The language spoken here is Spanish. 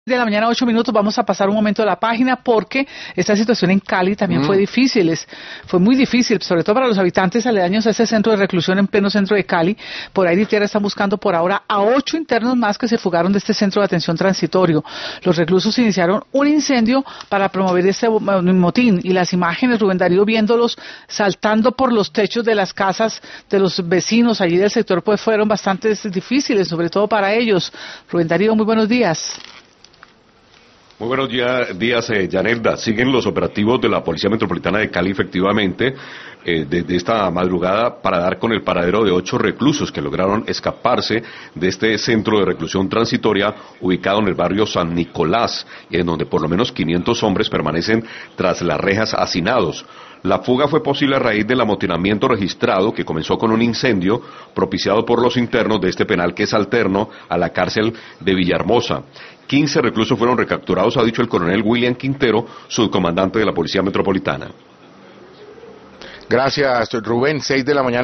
De la mañana, 8 minutos, vamos a pasar un momento a la página porque esta situación en Cali también fue difícil, fue muy difícil, sobre todo para los habitantes aledaños a ese centro de reclusión en pleno centro de Cali. Por ahí Tierra están buscando por ahora a 8 internos más que se fugaron de este centro de atención transitorio. Los reclusos iniciaron un incendio para promover este motín y las imágenes, Rubén Darío, viéndolos saltando por los techos de las casas de los vecinos allí del sector, pues fueron bastante difíciles, sobre todo para ellos. Rubén Darío, muy buenos días. Muy buenos días, Yanelda. Siguen los operativos de la Policía Metropolitana de Cali, efectivamente, desde esta madrugada para dar con el paradero de 8 reclusos que lograron escaparse de este centro de reclusión transitoria ubicado en el barrio San Nicolás, en donde por lo menos 500 hombres permanecen tras las rejas hacinados. La fuga fue posible a raíz del amotinamiento registrado que comenzó con un incendio propiciado por los internos de este penal que es alterno a la cárcel de Villahermosa. 15 reclusos fueron recapturados, ha dicho el coronel William Quintero, subcomandante de la Policía Metropolitana. Gracias, Rubén. 6 de la mañana.